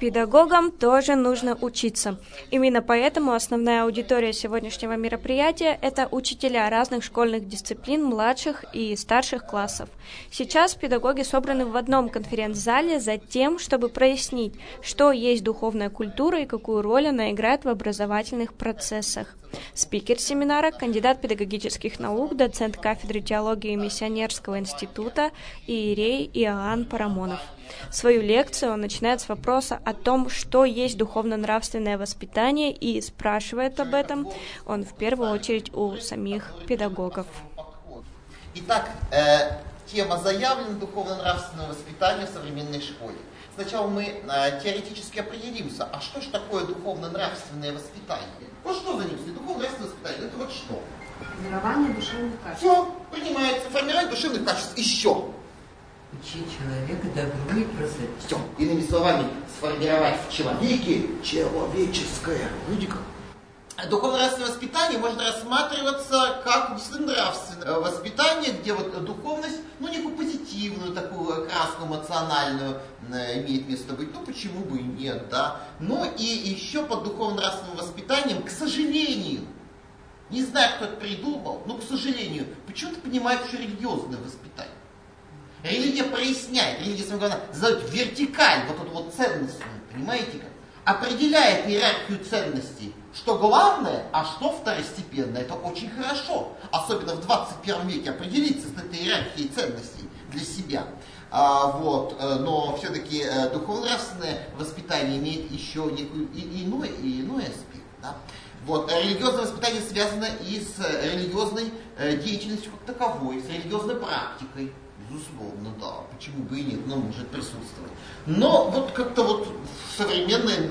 Педагогам тоже нужно учиться. Именно поэтому основная аудитория сегодняшнего мероприятия – это учителя разных школьных дисциплин младших и старших классов. Сейчас педагоги собраны в одном конференц-зале за тем, чтобы прояснить, что есть духовная культура и какую роль она играет в образовательных процессах. Спикер семинара – кандидат педагогических наук, доцент кафедры теологии Миссионерского института иерей Иоанн Парамонов. Свою лекцию он начинает с вопроса о том, что есть духовно-нравственное воспитание, и спрашивает об этом он в первую очередь у самих педагогов. Итак, тема заявлена: духовно-нравственное воспитание в современной школе. Сначала мы теоретически определимся, а что же такое духовно-нравственное воспитание? Вот что за ним стоит? Духовно-нравственное воспитание — это вот что? Формирование душевных качеств. Все, принимается. Формирование душевных качеств. Еще. Учить человека добру и красоте. Все. Иными словами, сформировать в человеке человеческое. Видите как? Духовно-нравственное воспитание может рассматриваться как нравственное воспитание, где вот духовность, некую позитивную такую окраску эмоциональную имеет место быть. Почему бы и нет, да? Но и еще под духовно-нравственным воспитанием, к сожалению, не знаю, кто это придумал, но, к сожалению, почему-то понимают еще религиозное воспитание. Религия проясняет, религия, самое главное, задает вертикаль, вот эту вот ценностную, понимаете как? Определяет иерархию ценностей, что главное, а что второстепенное. Это очень хорошо, особенно в 21 веке, определиться с этой иерархией ценностей для себя. Но все-таки духовно-нравственное воспитание имеет еще некую иной аспект. Да? Религиозное воспитание связано и с религиозной деятельностью как таковой, с религиозной практикой. Безусловно, да. Почему бы и нет, но может присутствовать. Но как-то в современной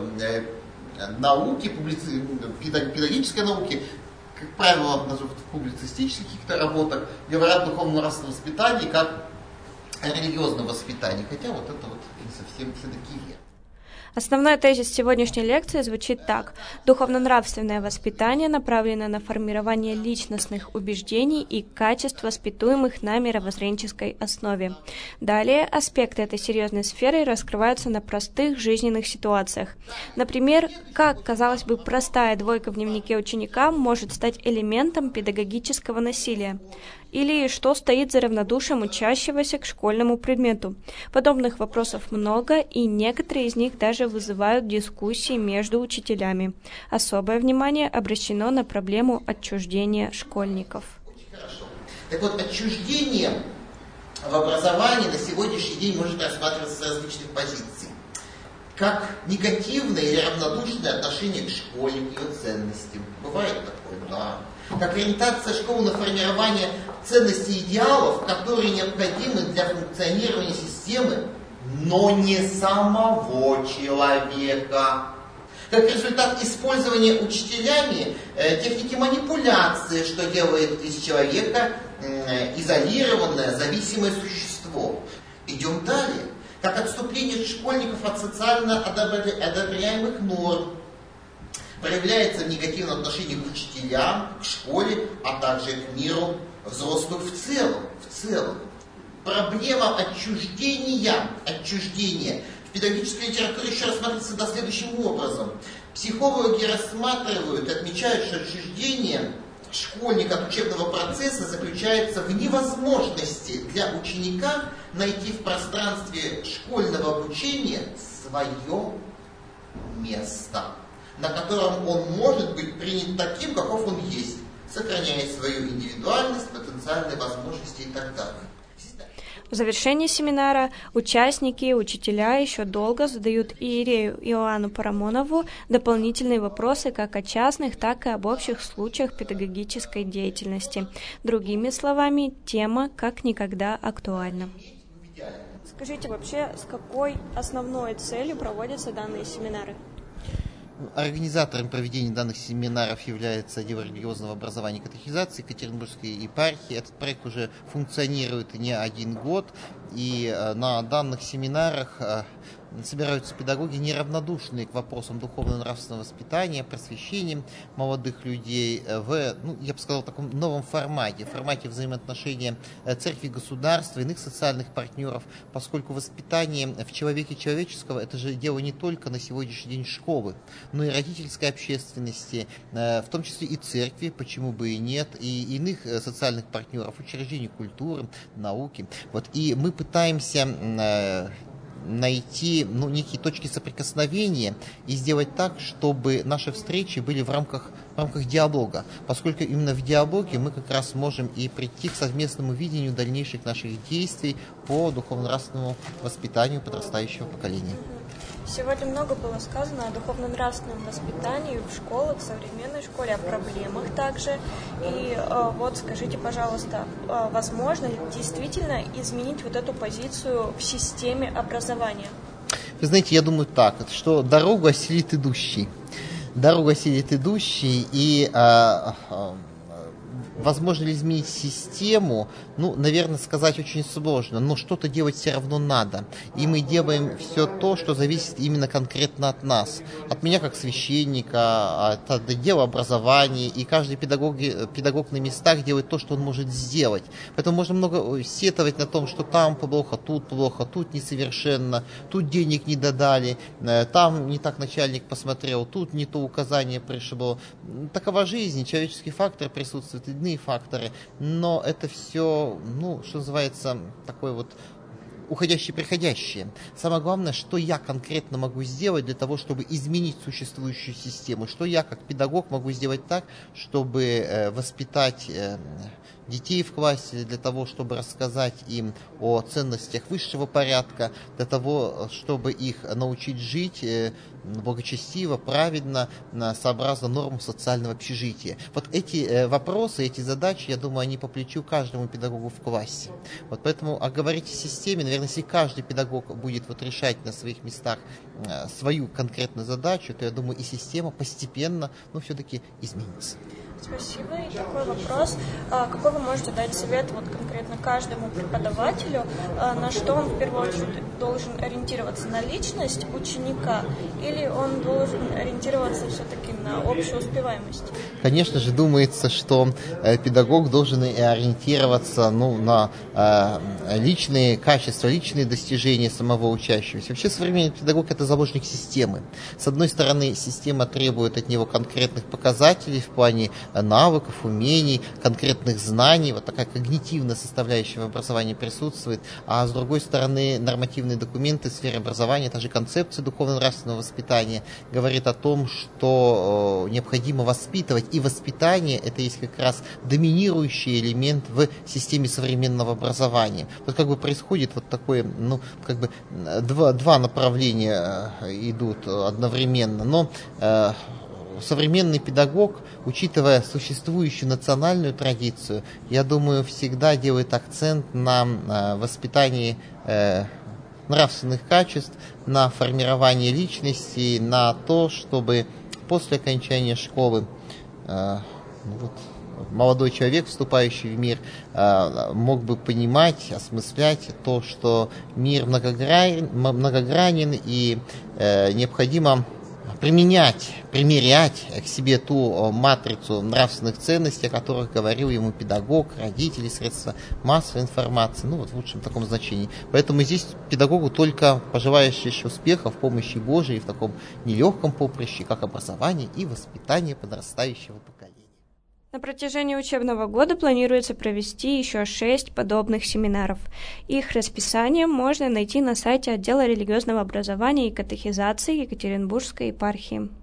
науке, педагогической науке, как правило, в публицистических каких-то работах говорят о духовно-нравственном воспитании как о религиозном воспитании. Хотя это не совсем все-таки верно. Основной тезис сегодняшней лекции звучит так. Духовно-нравственное воспитание направлено на формирование личностных убеждений и качеств, воспитуемых на мировоззренческой основе. Далее аспекты этой серьезной сферы раскрываются на простых жизненных ситуациях. Например, как, казалось бы, простая двойка в дневнике ученика может стать элементом педагогического насилия. Или что стоит за равнодушием учащегося к школьному предмету. Подобных вопросов много, и некоторые из них даже вызывают дискуссии между учителями. Особое внимание обращено на проблему отчуждения школьников. Очень хорошо. Так вот, отчуждение в образовании на сегодняшний день может рассматриваться с различных позиций. Как негативное или равнодушное отношение к школе, к ее ценностям. Бывает такое, да. Как ориентация школы на формирование ценностей и идеалов, которые необходимы для функционирования системы, но не самого человека. Как результат использования учителями техники манипуляции, что делает из человека изолированное, зависимое существо. Идем далее. Как отступление школьников от социально одобряемых норм, проявляется в негативном отношении к учителям, к школе, а также к миру взрослых в целом. Проблема отчуждения в педагогической литературе еще рассматривается следующим образом. Психологи рассматривают и отмечают, что отчуждение школьника от учебного процесса заключается в невозможности для ученика найти в пространстве школьного обучения свое место, на котором он может быть принят таким, каков он есть, сохраняя свою индивидуальность, потенциальные возможности и так далее. В завершении семинара участники и учителя еще долго задают иерею Иоанну Парамонову дополнительные вопросы как о частных, так и об общих случаях педагогической деятельности. Другими словами, тема как никогда актуальна. Скажите, вообще, с какой основной целью проводятся данные семинары? Организатором проведения данных семинаров является отдел религиозного образования и катехизации Екатеринбургской епархии. Этот проект уже функционирует не один год. и на данных семинарах собираются педагоги, неравнодушные к вопросам духовно-нравственного воспитания, просвещения молодых людей в, я бы сказал, таком новом формате взаимоотношения церкви, государства, иных социальных партнеров, поскольку воспитание в человеке человеческого – это же дело не только на сегодняшний день школы, но и родительской общественности, в том числе и церкви, почему бы и нет, и иных социальных партнеров, учреждений культуры, науки. И мы пытаемся найти некие точки соприкосновения и сделать так, чтобы наши встречи были в рамках диалога, поскольку именно в диалоге мы как раз можем и прийти к совместному видению дальнейших наших действий по духовно-нравственному воспитанию подрастающего поколения. Сегодня много было сказано о духовно-нравственном воспитании в школах, в современной школе, о проблемах также. И скажите, пожалуйста, возможно ли действительно изменить эту позицию в системе образования? Вы знаете, я думаю так, что дорогу осилит идущий. И возможно ли изменить систему? Наверное, сказать очень сложно, но что-то делать все равно надо. И мы делаем все то, что зависит именно конкретно от нас. От меня как священника, от отдела образования. И каждый педагог на местах делает то, что он может сделать. Поэтому можно много сетовать на том, что там плохо, тут несовершенно, тут денег не додали, там не так начальник посмотрел, тут не то указание пришло. Такова жизнь, человеческий фактор присутствует, иные факторы, но это все, что называется, такое уходящее-приходящее. Самое главное, что я конкретно могу сделать для того, чтобы изменить существующую систему, что я как педагог могу сделать так, чтобы воспитать детей в классе, для того, чтобы рассказать им о ценностях высшего порядка, для того, чтобы их научить жить благочестиво, праведно, сообразно нормам социального общежития. Эти вопросы, эти задачи, я думаю, они по плечу каждому педагогу в классе. Поэтому говорить о системе, наверное, если каждый педагог будет решать на своих местах свою конкретную задачу, то, я думаю, и система постепенно, все-таки изменится. Спасибо. И такой вопрос. Какой вы можете дать совет конкретно каждому преподавателю, на что он в первую очередь должен ориентироваться, на личность ученика или он должен ориентироваться все-таки на общую успеваемость? Конечно же, думается, что педагог должен ориентироваться на личные качества, личные достижения самого учащегося. Вообще современный педагог – это заложник системы. С одной стороны, система требует от него конкретных показателей в плане навыков, умений, конкретных знаний. Такая когнитивная составляющая в образовании присутствует. А с другой стороны, нормативные документы в сфере образования, та же концепция духовно-нравственного воспитания, говорит о том, что необходимо воспитывать. И воспитание – это есть как раз доминирующий элемент в системе современного образования. Происходит такое, два направления идут одновременно. Но современный педагог, учитывая существующую национальную традицию, я думаю, всегда делает акцент на воспитании нравственных качеств, на формирование личности, на то, чтобы после окончания школы молодой человек, вступающий в мир, мог бы понимать, осмыслять то, что мир многогранен и необходимо примерять к себе ту матрицу нравственных ценностей, о которых говорил ему педагог, родители, средства массовой информации, в лучшем таком значении. Поэтому здесь педагогу только пожелаешь еще успехов, помощи Божией в таком нелегком поприще, как образование и воспитание подрастающего поколения. На протяжении учебного года планируется провести еще 6 подобных семинаров. Их расписание можно найти на сайте отдела религиозного образования и катехизации Екатеринбургской епархии.